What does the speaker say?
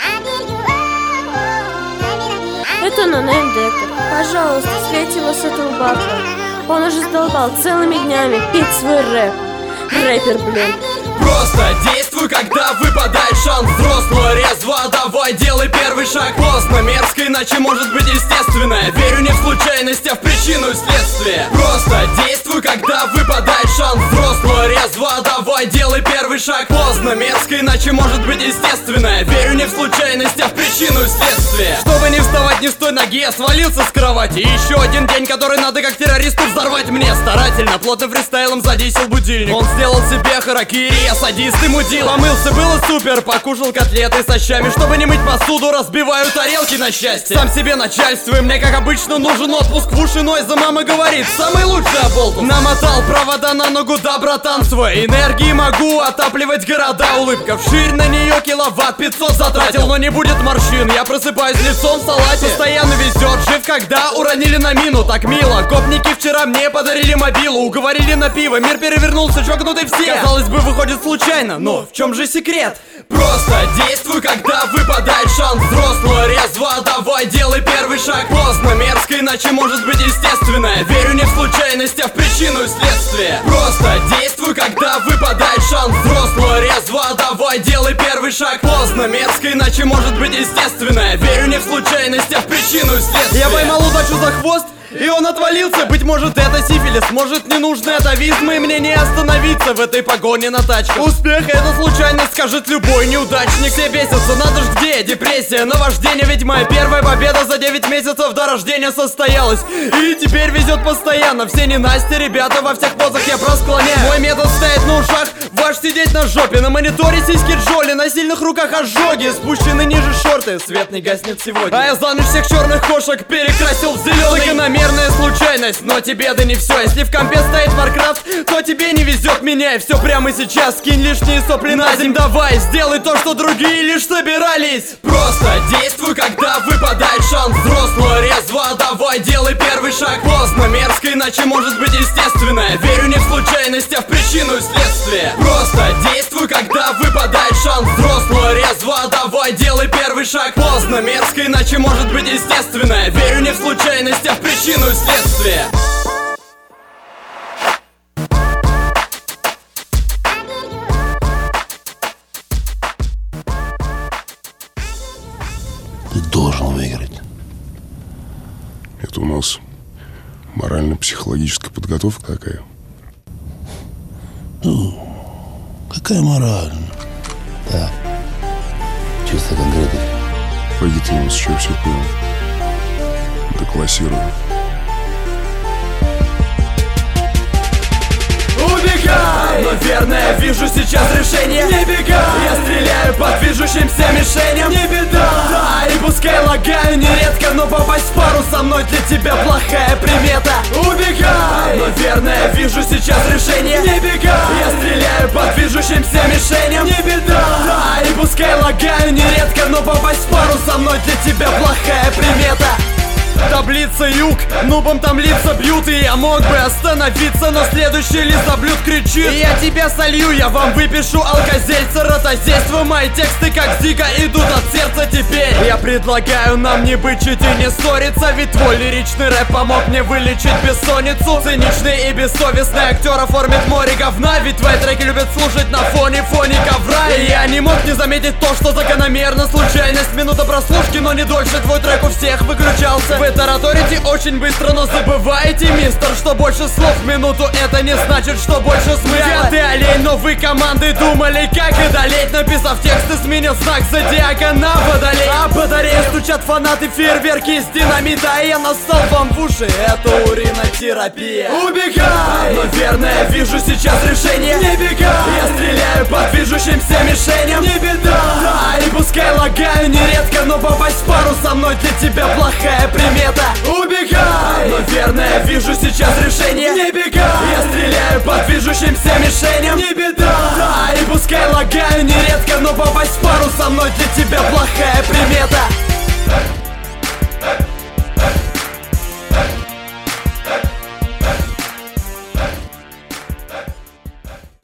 Это NoName Decker. Пожалуйста, слейте его с этого бафа. Он уже задолбал целыми днями петь свой рэп. Рэпер, блин. Просто действуй, когда выпадает шанс. Взрослого, резво, давай, делай первый шаг. Поздно, мерзко, иначе может быть естественное. Верю не в случайность, а в причину и следствие. Просто действуй, когда выпадает шанс. Взрослого, резво, давай, делай первый шаг. Поздно, мерзко, иначе может быть естественное. Верю не в случайность, а в причину и следствие. Чтобы не вставать не с той ноги, я свалился с кровати. Еще один день, который надо как террористу взорвать мне. Старательно, плотным фристайлом задействовал будильник. Он сделал себе харакири, я садист и мудил. Помылся, было супер, покушал котлеты со щами. Чтобы не мыть посуду, разбиваю тарелки на счастье. Сам себе начальствую, мне как обычно нужен отпуск. В уши Нойза мама говорит, самый лучший оболтус. Намотал провода на ногу, да, братан, свой энергии могу отапливать города. Улыбка вширь, на нее киловатт 500 затратил. Но не будет морщин, я просыпаюсь лицом в салате. Постоянно везет, жив, когда уронили на мину. Так мило, копники вчера мне подарили мобилу. Уговорили на пиво, мир перевернулся, чокнутый все. Казалось бы, выходит случайно, но в чем же секрет? Просто действуй, когда выпадает шанс. Взрослого, резво, давай, делай первый шаг. Поздно, мерзко, иначе может быть естественное. Верю не в случайность, а в причину и следствие. Просто действуй, когда выпадает шанс. Взрослого, резво, давай, делай первый шаг. Поздно, мерзко, иначе может быть естественное. Верю не в случайность, а в причину и следствие. Я поймал удачу за хвост, и он отвалился. Быть может это сифилис, может ненужный атовизм. И мне не остановиться в этой погоне на тачках. Успех это случайность, скажет любой неудачник. Все бесятся, надо ж где? Депрессия, наваждение. Ведь моя первая победа за 9 месяцев до рождения состоялась. И теперь везет постоянно. Все ненастья, ребята, во всех позах я просклоняю. Мой метод стоит на ушах, ваш сидеть на жопе. На мониторе сиськи Джоли, на сильных руках ожоги. Спущены ниже шорты, свет не гаснет сегодня. А я за ночь всех черных кошек перекрасил в зеленый. Закономерная случайность, но тебе да не все. Если в компе стоит Warcraft, то тебе не везет. Меняй все прямо сейчас, кинь лишние сопли на земь. Давай, сделай то, что другие лишь собирались. Просто действуй, когда выпадает шанс. Взрослого, резво, давай, делай первый шаг. Поздно, мерзко, иначе может быть естественное. Верю не в случайность, а в причину и следствие. Просто действуй, когда выпадает шанс. Взрослого, резво, давай, делай первый шаг. Поздно, мерзко, иначе может быть естественное. Верю не в случайность, а в причину и следствие. Ты должен выиграть. Это у нас морально-психологическая подготовка такая. Ну, какая моральная? Так, чисто конкретно. Пойдите у нас еще все понял. Деклассирую. Убегай! Но верно, я вижу сейчас решение. Не бегай! Я стреляю по движущимся мишеням. Не беда! Да, и пускай лагаю нередко, но попасть в пару со мной для тебя плохая примета. Убегай! Но верно, я вижу сейчас решение. Не бегай! Я стреляю по движущимся мишеням. Не беда! Да, и пускай лагаю нередко, но попасть в пару со мной для тебя плохая примета. Таблица юг, нубом там лица бьют. И я мог бы остановиться, но следующий лизоблюд кричит: и я тебя солью, я вам выпишу алкозельцер. Ротозейство, мои тексты как Зига идут от сердца. Теперь я предлагаю нам не бычить и не ссориться, ведь твой лиричный рэп помог мне вылечить бессонницу. Циничный и бессовестный актер оформит море говна, ведь твои треки любят слушать на фоне ковра. И я не мог не заметить то, что закономерно случайность. Минута прослушки, но не дольше твой трек у всех выключался. Вы тараторите очень быстро, но забываете, мистер, что больше слов в минуту это не значит, что больше смысла. Ты олень, но вы команды думали, как одолеть. Написав тексты, сменил знак зодиака на водолей. А батареи стучат фанаты, фейерверки из динамита. И я нассал вам в уши, это уринотерапия. Убегай! Но верно, я вижу сейчас решение. Не бегай! Я стреляю по движущимся мишеням. Не беда! Да, и пускай лагаю нередко, но попасть в пару со мной для тебя плохая примета. Убегай! Но верно, я вижу сейчас решение. Не бегай! Я стреляю по движущимся мишеням. Не беда! Да, и пускай лагаю нередко, но попасть в пару со мной для тебя плохая примета.